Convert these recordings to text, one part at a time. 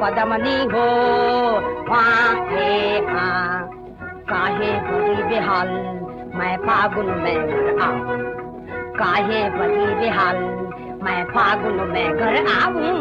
पदमनी हो वहाँ है हाँ। काहे बड़ी बेहाल मैं फागुन में घर आऊं, काहे बड़ी बेहाल मैं फागुन में घर आऊं।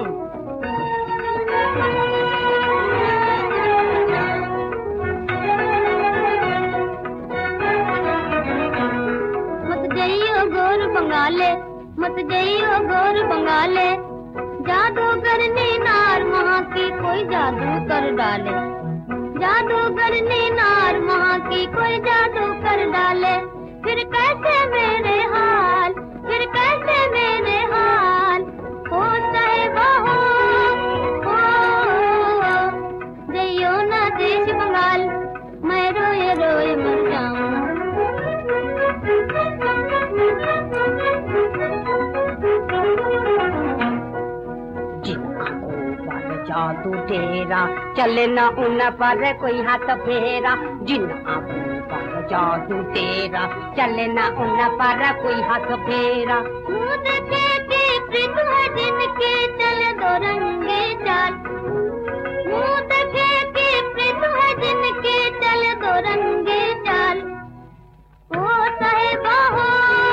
मत जाइयो गोर बंगाले, मत जाइयो गोर बंगाले, जादू करने नार वहाँ की कोई जादू कर डाले, जादू करने नार वहाँ की कोई जादू कर डाले। फिर कैसे मेरे हाल, फिर कैसे मेरे हाल हो साहिबा हो जइयो ना देश बंगाल, मैं रोए रोए मर जाऊं। जादू तेरा चले न उन पर कोई हाथ फेरा, जिन आंखों पर जादू तेरा चले न उन पर कोई हाथ फेरा। मुँह देखे कि प्रीत है जिनके चले दो रंगे चाल, मुँह देखे कि प्रीत है जिनके चले दो रंगे चाल। ओ साहिबा हो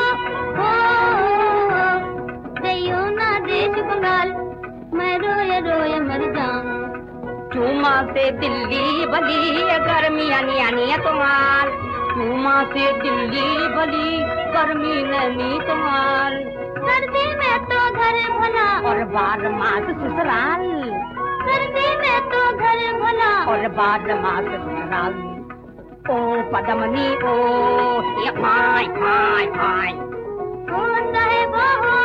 जइयो ना देश बंगाल, मैं रोए रोए मर जाऊं। चूमा से दिल्ली भली गर्मी आनी आनी है तुम्हार, चूमा से दिल्ली भली गर्मी नैनी तुम्हार। सर्दी में तो घर भला और 12 मास ससुराल, सर्दी में तो घर भला और 12 मास ससुराल। ओ पदमनी ओ ये माय माय माय, ओ साहिबा हो